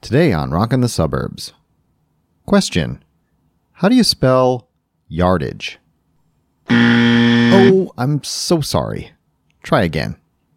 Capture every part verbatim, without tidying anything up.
Today on Rockin' the Suburbs. Question. How do you spell yardage? Oh, I'm so sorry. Try again.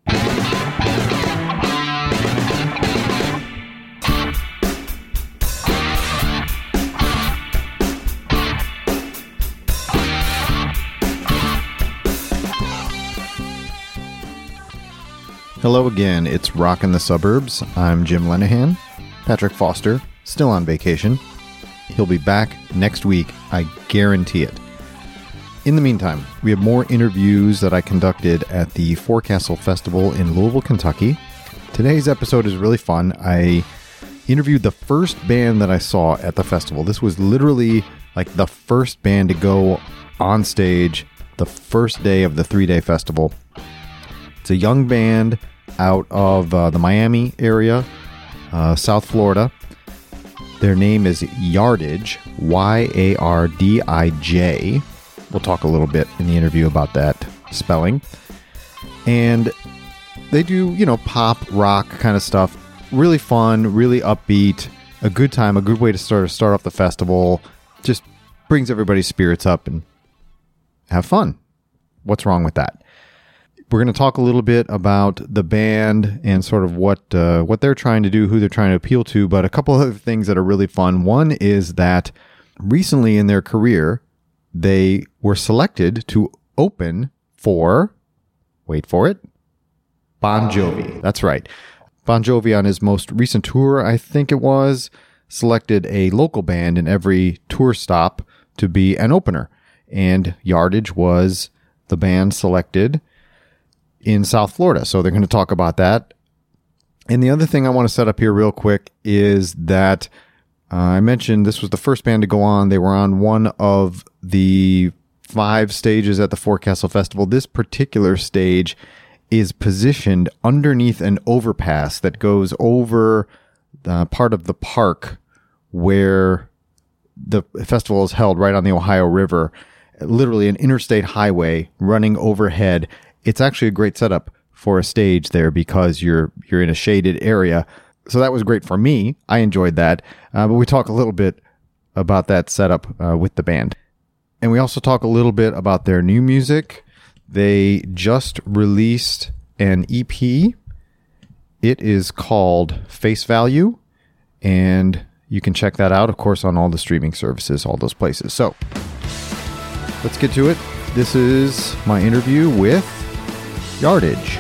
Hello again, it's Rockin' the Suburbs. I'm Jim Lenahan. Patrick Foster, still on vacation. He'll be back next week, I guarantee it. In the meantime, we have more interviews that I conducted at the Forecastle Festival in Louisville, Kentucky. Today's episode is really fun. I interviewed the first band that I saw at the festival. This was literally like the first band to go on stage the first day of the three-day festival. It's a young band out of uh, the Miami area, uh, South Florida. Their name is Yardage, Y A R D I J. We'll talk a little bit in the interview about that spelling. And they do, you know, pop, rock kind of stuff. Really fun, really upbeat, a good time, a good way to start, start off the festival. Just brings everybody's spirits up and have fun. What's wrong with that? We're going to talk a little bit about the band and sort of what uh, what they're trying to do, who they're trying to appeal to, but a couple of things that are really fun. One is that recently in their career, they were selected to open for, wait for it, Bon Jovi. That's right. Bon Jovi on his most recent tour, I think it was, selected a local band in every tour stop to be an opener. And Yardage was the band selected in South Florida. So they're going to talk about that. And the other thing I want to set up here real quick is that uh, I mentioned this was the first band to go on. They were on one of the five stages at the Forecastle Festival. This particular stage is positioned underneath an overpass that goes over the part of the park where the festival is held, right on the Ohio River. Literally an interstate highway running overhead. It's actually a great setup for a stage there because you're you're in a shaded area. So that was great for me. I enjoyed that. Uh, but we talk a little bit about that setup uh, with the band. And we also talk a little bit about their new music. They just released an E P. It is called Face Value. And you can check that out, of course, on all the streaming services, all those places. So let's get to it. This is my interview with Yardage.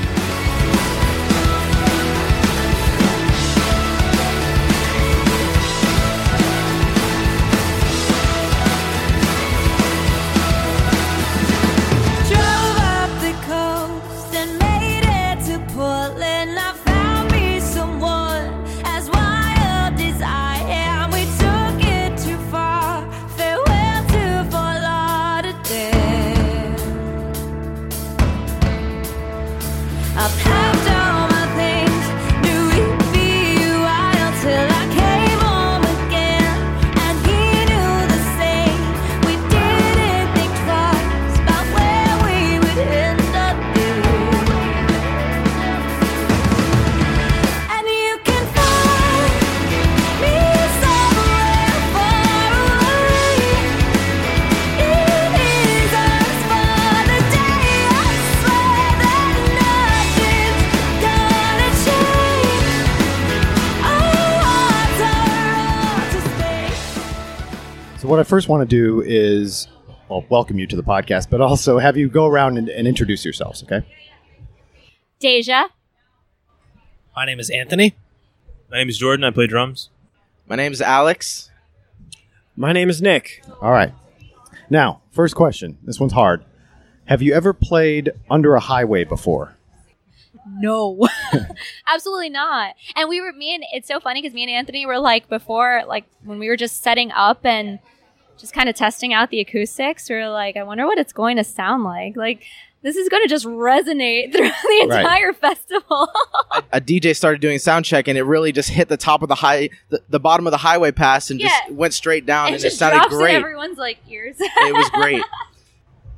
What I first want to do is, well, welcome you to the podcast, but also have you go around and, and introduce yourselves, okay? Deja. My name is Anthony. My name is Jordan. I play drums. My name is Alex. My name is Nick. All right. Now, first question. This one's hard. Have you ever played Under a Highway before? No, absolutely not. And we were, me and, it's so funny because me and Anthony were like, before, like when we were just setting up and just kind of testing out the acoustics, we were like, I wonder what it's going to sound like. Like, this is going to just resonate through the entire right. festival. a, a D J started doing sound check, and it really just hit the top of the high, the, the bottom of the highway pass, and yeah. just went straight down, and, and it, it sounded great. Everyone's like ears. It was great.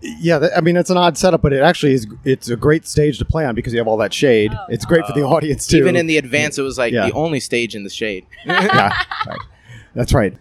Yeah, that, I mean, it's an odd setup, but it actually is. It's a great stage to play on because you have all that shade. Oh. It's great for the audience too. Even in the advance, it was like Yeah. the only stage in the shade. yeah, right. That's right.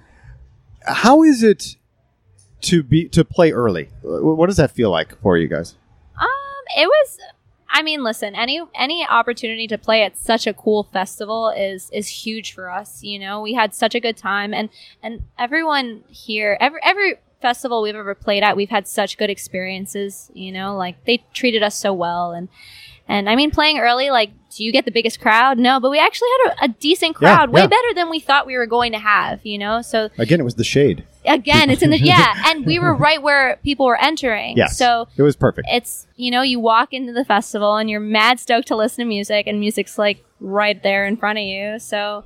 How is it to be to play early? What does that feel like for you guys? Um, it was. I mean, listen. Any any opportunity to play at such a cool festival is is huge for us. You know, we had such a good time, and and everyone here, every every festival we've ever played at, we've had such good experiences. You know, like they treated us so well, and and I mean, playing early, like, do you get the biggest crowd? No, but we actually had a, a decent Yeah, crowd, way yeah. better than we thought we were going to have. You know, so Again, it was the shade. again, it's in the yeah, and we were right where people were entering. Yes, so it was perfect. it's, you know, you walk into the festival and you're mad stoked to listen to music, and music's like right there in front of you. So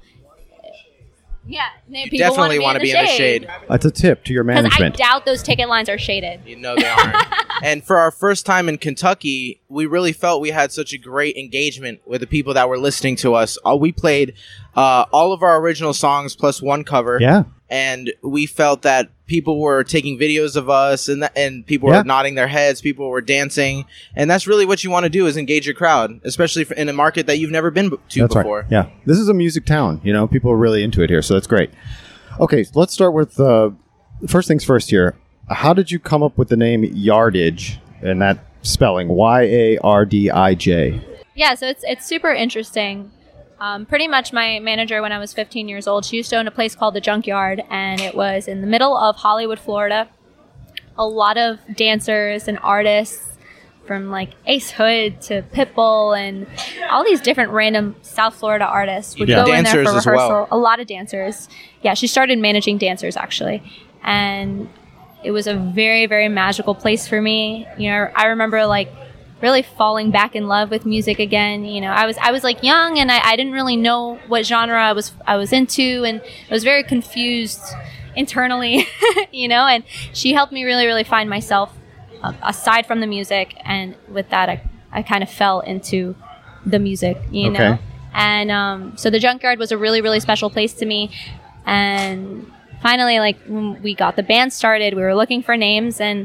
yeah, You people definitely want want to to be in the shade. That's a tip to your because I management. doubt those ticket lines are shaded. You know they aren't. And for our first time in Kentucky, we really felt we had such a great engagement with the people that were listening to us. Uh, we played uh, all of our original songs plus one cover. yeah, And we felt that people were taking videos of us, and th- and people Yeah. were nodding their heads, people were dancing, and that's really what you want to do, is engage your crowd, especially for, in a market that you've never been b- to that's before. right. Yeah, this is a music town. You know, people are really into it here, so that's great. Okay, so let's start with uh, first things first here. How did you come up with the name Yardage and that spelling Y A R D I J? Yeah, so it's it's super interesting. Um, pretty much my manager when I was fifteen years old, she used to own a place called the Junkyard, and it was in the middle of Hollywood, Florida. A lot of dancers and artists from like Ace Hood to Pitbull and all these different random South Florida artists would Yeah. go in there Dancers for as well. rehearsal. A lot of dancers. Yeah, she started managing dancers actually. And it was a very, very magical place for me. You know, I remember like really falling back in love with music again. You know, I was I was like young, and I, I didn't really know what genre I was I was into, and I was very confused internally, you know, and she helped me really, really find myself uh, aside from the music. And with that, I, I kind of fell into the music, you Okay. know. And um, so the Junkyard was a really, really special place to me. And finally, like, when we got the band started, we were looking for names, and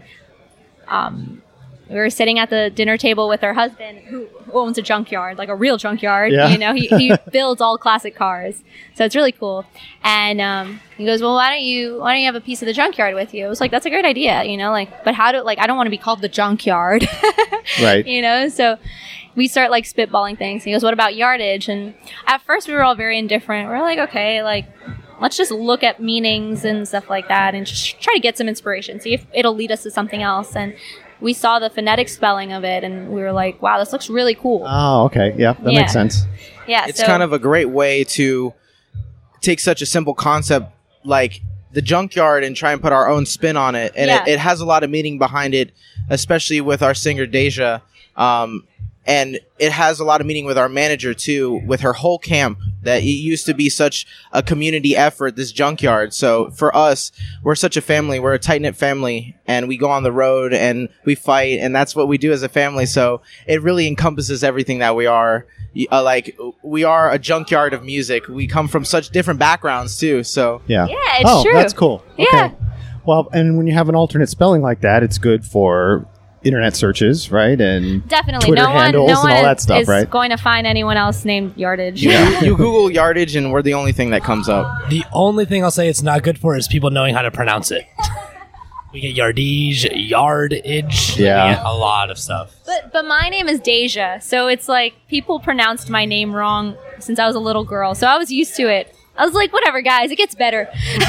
um, we were sitting at the dinner table with her husband, who owns a junkyard, like a real junkyard. Yeah. You know, he, he builds all classic cars, so it's really cool. And um, he goes, "Well, why don't you why don't you have a piece of the junkyard with you?" I was like, "That's a great idea," you know, like, but how do like I don't want to be called the Junkyard, Right. you know, so. We start like spitballing things. He goes, "What about Yardage?" And at first we were all very indifferent. We're like, okay, like, let's just look at meanings and stuff like that and just try to get some inspiration, see if it'll lead us to something else. And we saw the phonetic spelling of it, and we were like, wow, this looks really cool. Oh, okay. Yeah, that Yeah. makes sense. Yeah, It's so kind of a great way to take such a simple concept like the Junkyard and try and put our own spin on it. And Yeah. it, it has a lot of meaning behind it, especially with our singer Deja. Um, and it has a lot of meaning with our manager too, with her whole camp, that it used to be such a community effort, this Junkyard. So for us, we're such a family. We're a tight-knit family, and we go on the road and we fight, and that's what we do as a family. So it really encompasses everything that we are. Uh, like, we are a junkyard of music. We come from such different backgrounds too. So Yeah. Yeah, it's oh, true. that's cool. Yeah. Okay. Well, and when you have an alternate spelling like that, it's good for internet searches, right? And definitely Twitter no one, handles no and one all is, that stuff, is right? going to find anyone else named Yardage. you, you Google Yardage, and we're the only thing that comes up. The only thing I'll say it's not good for is people knowing how to pronounce it. We get yardage, yardage. Yeah. We get a lot of stuff. But but my name is Deja, so it's like people pronounced my name wrong since I was a little girl. So I was used to it. I was like, whatever, guys, it gets better.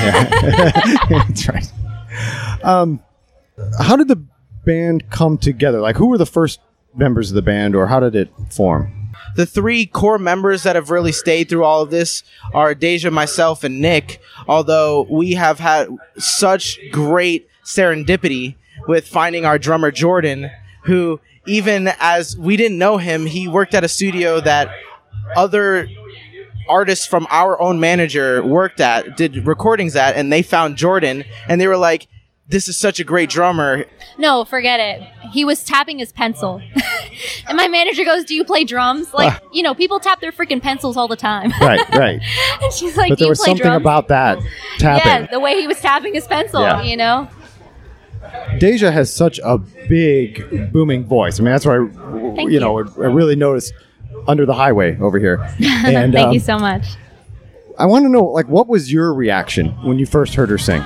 that's right. Um, how did the band come together? Like, who were the first members of the band, or how did it form? The three core members that have really stayed through all of this are Deja, myself, and Nick. Although we have had such great serendipity with finding our drummer Jordan, who, even as we didn't know him, he worked at a studio that other artists from our own manager worked at, did recordings at, and they found Jordan, and they were like, this is such a great drummer. No, forget it. He was tapping his pencil. And my manager goes, "Do you play drums?" Like, you know, people tap their freaking pencils all the time. Right, right. And she's like, But "Do there you was play something drums?" about that tapping. Yeah, the way he was tapping his pencil, Yeah. you know? Deja has such a big, booming voice. I mean, that's what I, Thank you know, I really noticed under the highway over here. And, Thank um, you so much. I want to know, like, what was your reaction when you first heard her sing?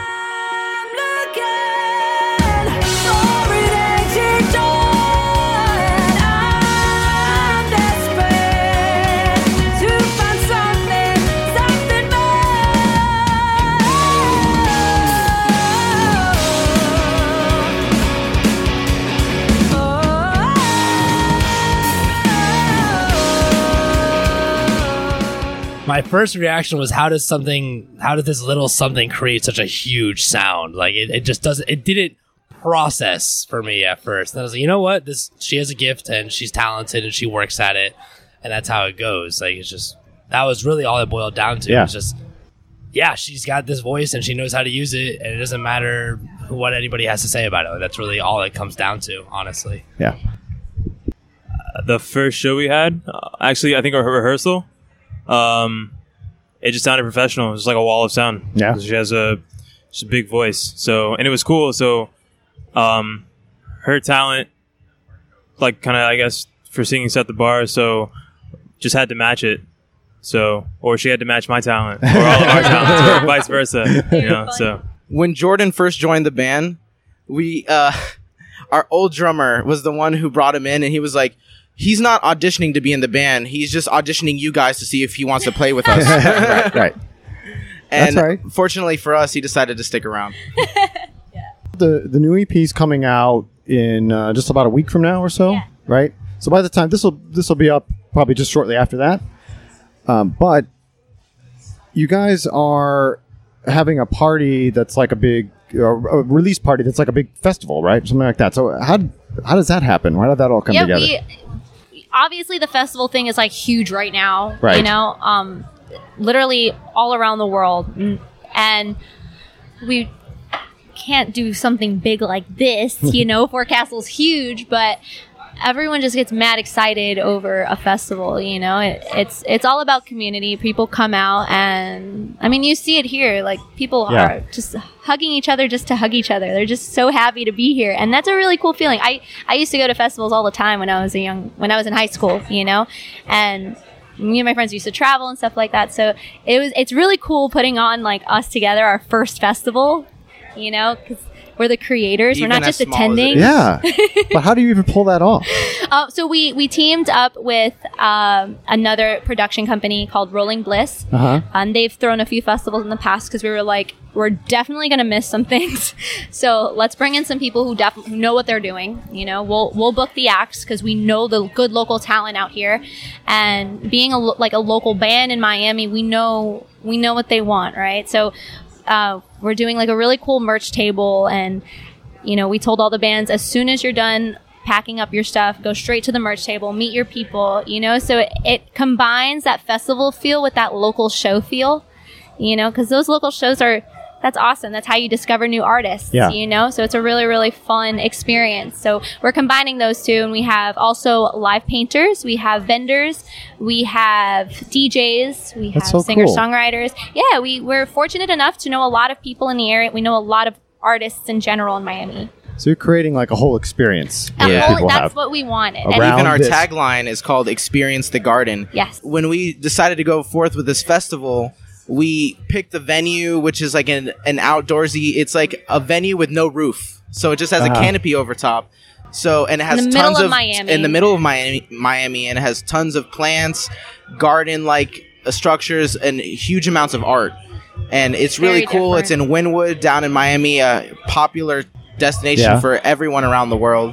My first reaction was, how does something, how does this little something create such a huge sound? Like, it, it just doesn't, it didn't process for me at first. And I was like, you know what? This, she has a gift and she's talented and she works at it. And that's how it goes. Like, it's just, that was really all it boiled down to. Yeah. It's just, yeah, she's got this voice and she knows how to use it. And it doesn't matter what anybody has to say about it. Like, that's really all it comes down to, honestly. Yeah. Uh, the first show we had, uh, actually, I think our rehearsal, um, it just sounded professional. It was like a wall of sound. Yeah. She has a, just a big voice. So, and it was cool. So, um, her talent, like, kind of, I guess, for singing set the bar. So, just had to match it. So, or she had to match my talent, or all of our talents, or vice versa. You know. So, When Jordan first joined the band, we uh, our old drummer was the one who brought him in, and he was like, he's not auditioning to be in the band. He's just auditioning you guys to see if he wants to play with us. right, right. And That's right. fortunately for us, he decided to stick around. The the new E P's coming out in uh, just about a week from now or so, Yeah. right? So by the time this will this will be up probably just shortly after that. Um, but you guys are having a party that's like a big uh, a release party that's like a big festival, right? Something like that. So how did, how does that happen? Why did that all come yeah, together? we obviously the festival thing is like huge right now. Right. You know, um, literally all around the world, N- and we can't do something big like this. You know, Forecastle's huge, but everyone just gets mad excited over a festival. You know, it, it's it's all about community. People come out, and I mean, you see it here. Like people Yeah. are just hugging each other just to hug each other. They're just so happy to be here, and that's a really cool feeling. I I used to go to festivals all the time when I was a young when I was in high school. You know, and me and my friends used to travel and stuff like that. So it was it's really cool putting on like us together, our first festival. You know, because we're the creators. Even we're not as just small as it attending. is. yeah, but how do you even pull that off? Uh, so we we teamed up with um, another production company called Rolling Bliss. Uh-huh. And they've thrown a few festivals in the past because we were like, we're definitely going to miss some things. So let's bring in some people who definitely know what they're doing. You know, we'll we'll book the acts because we know the good local talent out here. And being a lo- like a local band in Miami, we know we know what they want, right? So uh, we're doing like a really cool merch table, and you know, we told all the bands, as soon as you're done packing up your stuff, go straight to the merch table, meet your people, you know, so it, it combines that festival feel with that local show feel, you know, because those local shows are, that's awesome. That's how you discover new artists, Yeah. you know, so it's a really, really fun experience. So we're combining those two, and we have also live painters, we have vendors, we have D Js, we have That's so singer cool. songwriters. Yeah, we, we're fortunate enough to know a lot of people in the area. We know a lot of artists in general in Miami. So you're creating like a whole experience A that whole- people that's have. what we wanted. Around- And Even our this. tagline is called Experience the Garden. yes. When we decided to go forth with this festival, we picked the venue, which is like an, an outdoorsy, it's like a venue with no roof. So it just has Uh-huh. a canopy over top. So, and it has In the middle tons of of, Miami. in the middle of Miami, Miami, and it has tons of plants, garden-like uh, structures, and huge amounts of art. And it's really Very cool. It's different. in Wynwood, down in Miami, a popular destination Yeah. for everyone around the world.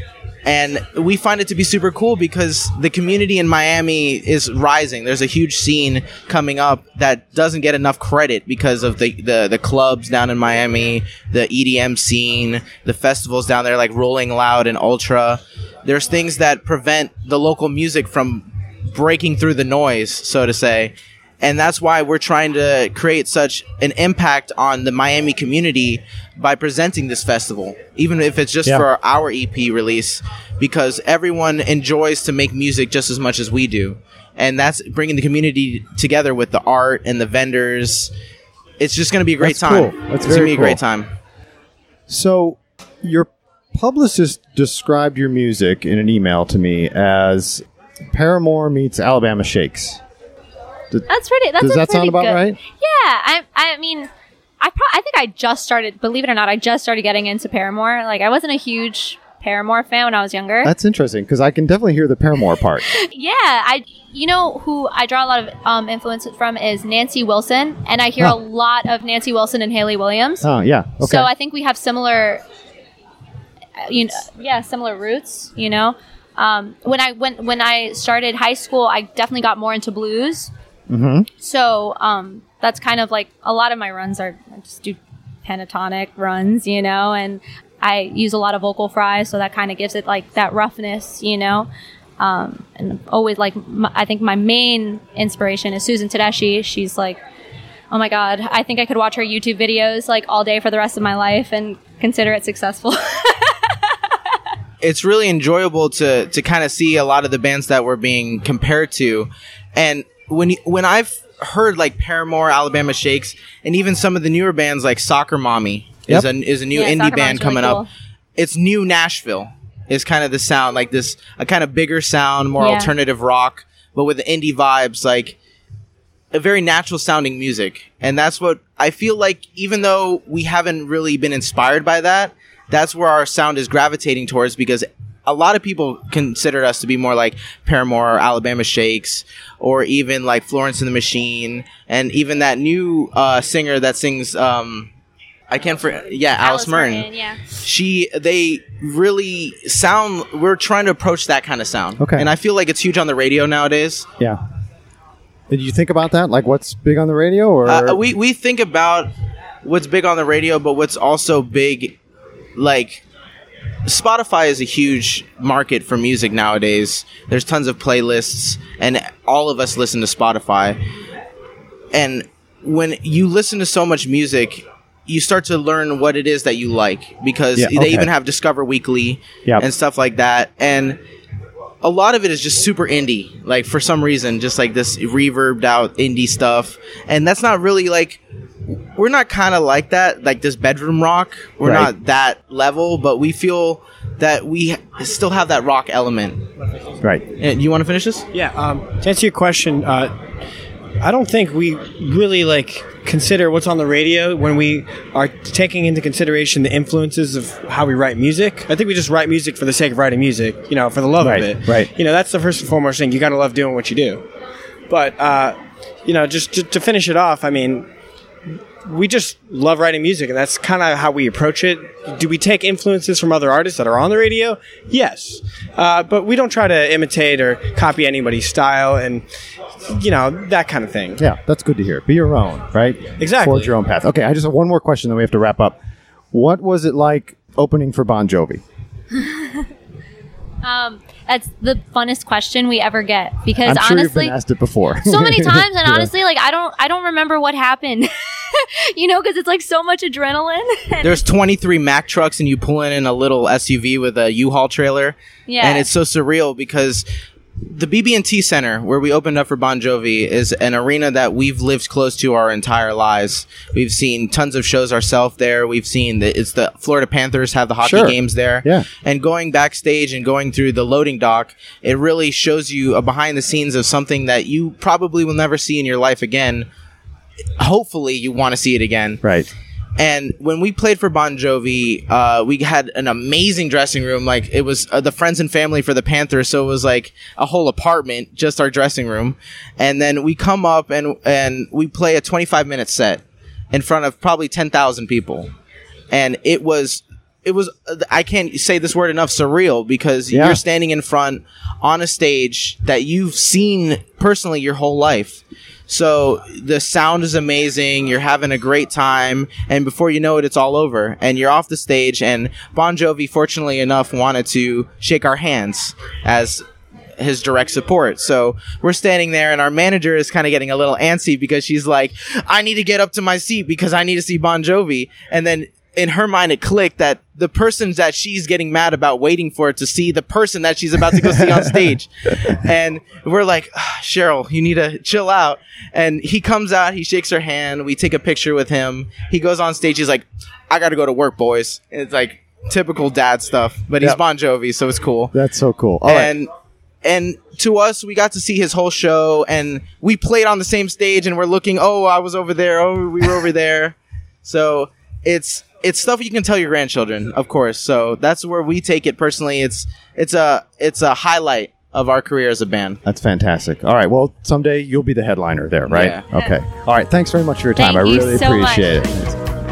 And we find it to be super cool because the community in Miami is rising. There's a huge scene coming up that doesn't get enough credit because of the, the, the clubs down in Miami, the E D M scene, the festivals down there like Rolling Loud and Ultra. There's things that prevent the local music from breaking through the noise, so to say. And that's why we're trying to create such an impact on the Miami community by presenting this festival, even if it's just Yeah. for our E P release, because everyone enjoys to make music just as much as we do. And that's bringing the community together with the art and the vendors. It's just going to be a great That's time. cool. That's it's going to very be a great cool. time. So, your publicist described your music in an email to me as Paramore meets Alabama Shakes. Did, That's pretty. That's does a that pretty sound about good- right? Yeah, I. I mean, I. Pro- I think I just started. Believe it or not, I just started getting into Paramore. Like, I wasn't a huge Paramore fan when I was younger. That's interesting because I can definitely hear the Paramore part. Yeah, I. You know who I draw a lot of um, influence from is Nancy Wilson, and I hear Huh. a lot of Nancy Wilson and Haley Williams. Oh, yeah. Okay. So I think we have similar, uh, you know, yeah, similar roots. You know, um, when I when when I started high school, I definitely got more into blues. hmm So um, that's kind of like a lot of my runs are I just do pentatonic runs, you know, and I use a lot of vocal fries, so that kind of gives it like that roughness, you know. Um, and always like my, I think my main inspiration is Susan Tedeschi. She's like, oh my god, I think I could watch her YouTube videos like all day for the rest of my life and consider it successful. It's really enjoyable to to kind of see a lot of the bands that we're being compared to, and when you- when I've heard like Paramore, Alabama Shakes, and even some of the newer bands like Soccer Mommy is Yep. a is a new Yeah, indie Soccer band Mommy's coming really up. cool. It's new Nashville is kind of the sound, like this a kind of bigger sound, more Yeah. alternative rock, but with the indie vibes, like a very natural sounding music. And that's what I feel like, even though we haven't really been inspired by that, that's where our sound is gravitating towards, because a lot of people consider us to be more like Paramore or Alabama Shakes, or even like Florence and the Machine, and even that new uh, singer that sings, um, I can't forget, yeah, Alice, Martin. Yeah. She, they really sound, we're trying to approach that kind of sound. Okay. And I feel like it's huge on the radio nowadays. Yeah. Did you think about that? Like, what's big on the radio? Or Uh, we we think about what's big on the radio, but what's also big, like Spotify is a huge market for music nowadays. There's tons of playlists, and all of us listen to Spotify. And when you listen to so much music, you start to learn what it is that you like, because Yeah, they okay. even have Discover Weekly Yep. and stuff like that. And a lot of it is just super indie, like for some reason, just like this reverbed out indie stuff. And that's not really like, we're not kind of like that, like this bedroom rock. We're Right. not that level, but we feel that we still have that rock element. right. And you want to finish this? Yeah. Um, to answer your question, uh, I don't think we really like consider what's on the radio when we are taking into consideration the influences of how we write music. I think we just write music for the sake of writing music, you know, for the love Right, of it. right. You know, that's the first and foremost thing. You got to love doing what you do. But, uh, you know, just, just to finish it off, I mean, we just love writing music, and that's kind of how we approach it. Do we take influences from other artists that are on the radio? Yes. Uh, but we don't try to imitate or copy anybody's style and, you know, that kind of thing. Yeah, that's good to hear. Be your own, right? Exactly. Forge your own path. Okay, I just have one more question, then we have to wrap up. What was it like opening for Bon Jovi? Um, that's the funnest question we ever get, because I'm sure honestly, you've been asked it before. so many times, and Yeah. honestly, like I don't, I don't remember what happened. You know, because it's like so much adrenaline. And There's twenty-three Mack trucks, and you pull in in a little S U V with a U-Haul trailer. Yeah. And it's so surreal because the B B and T Center, where we opened up for Bon Jovi, is an arena that we've lived close to our entire lives. We've seen tons of shows ourselves there. We've seen that it's the Florida Panthers have the hockey Sure. games there. Yeah. And going backstage and going through the loading dock, it really shows you a behind the scenes of something that you probably will never see in your life again. Hopefully you want to see it again. Right. And when we played for Bon Jovi, uh, we had an amazing dressing room. Like, it was uh, the friends and family for the Panthers, so it was like a whole apartment, just our dressing room. And then we come up and and we play a twenty-five minute set in front of probably ten thousand people. And it was it was uh, I can't say this word enough, surreal, because Yeah. you're standing in front on a stage that you've seen personally your whole life. So the sound is amazing. You're having a great time, and before you know it, it's all over, and you're off the stage. And Bon Jovi, fortunately enough, wanted to shake our hands as his direct support. So we're standing there, and our manager is kind of getting a little antsy because she's like, "I need to get up to my seat because I need to see Bon Jovi." And then in her mind, it clicked that the person that she's getting mad about waiting for to see the person that she's about to go see on stage. And we're like, ah, Cheryl, you need to chill out. And he comes out, he shakes her hand. We take a picture with him. He goes on stage. He's like, I got to go to work, boys. And it's like typical dad stuff, but he's Yep. Bon Jovi, so it's cool. That's so cool. All right. and and to us, we got to see his whole show, and we played on the same stage, and we're looking, oh, I was over there, oh, we were over there. So it's it's stuff you can tell your grandchildren, of course. So that's where we take it personally. It's it's a it's a highlight of our career as a band. That's fantastic. All right. Well, someday you'll be the headliner there, right? Yeah. Okay. All right. Thanks very much for your time. Thank I you really so much. appreciate it.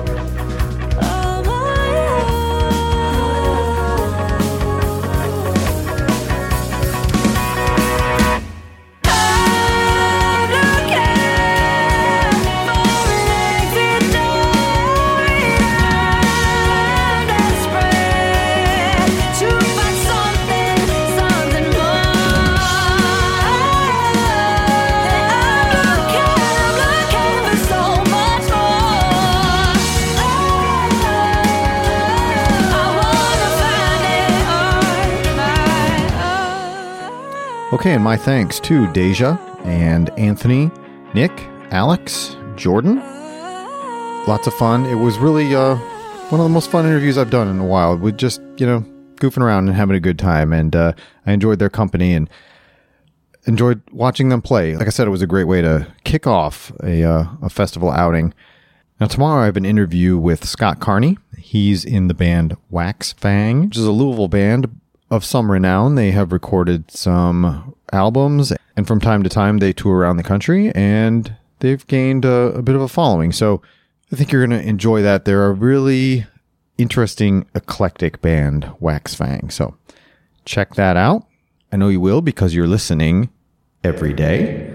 Okay, and my thanks to Deja and Anthony, Nick, Alex, Jordan. Lots of fun. It was really uh, one of the most fun interviews I've done in a while. With just, you know, goofing around and having a good time. And uh, I enjoyed their company and enjoyed watching them play. Like I said, it was a great way to kick off a, uh, a festival outing. Now, tomorrow I have an interview with Scott Carney. He's in the band Wax Fang, which is a Louisville band of some renown. They have recorded some albums, and from time to time they tour around the country, and they've gained a, a bit of a following. So I think you're going to enjoy that. They're a really interesting, eclectic band, Wax Fang. So check that out. I know you will because you're listening every day.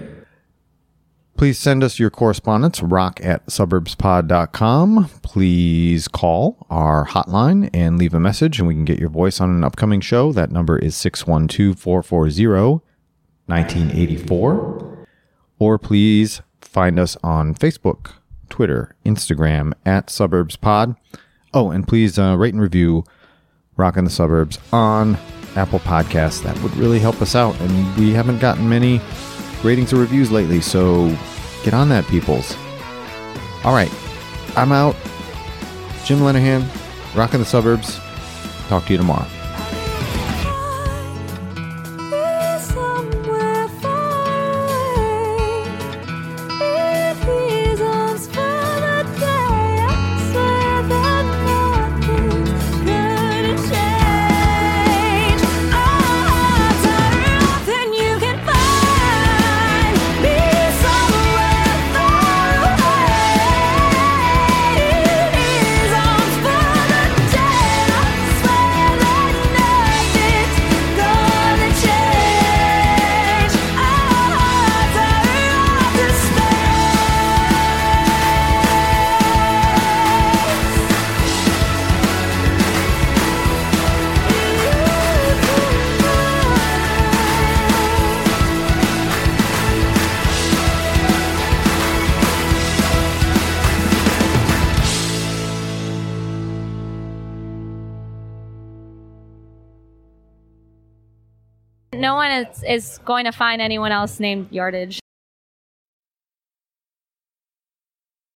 Please send us your correspondence, rock at suburbs pod dot com. Please call our hotline and leave a message, and we can get your voice on an upcoming show. That number is six one two, four four zero, one nine eight four. Or please find us on Facebook, Twitter, Instagram, at SuburbsPod. Oh, and please uh, rate and review Rockin' the Suburbs on Apple Podcasts. That would really help us out, and we haven't gotten many ratings or reviews lately, so get on that, peoples. All right, I'm out. Jim Lenahan, Rockin' the Suburbs. Talk to you tomorrow. No one is, is going to find anyone else named Yardage.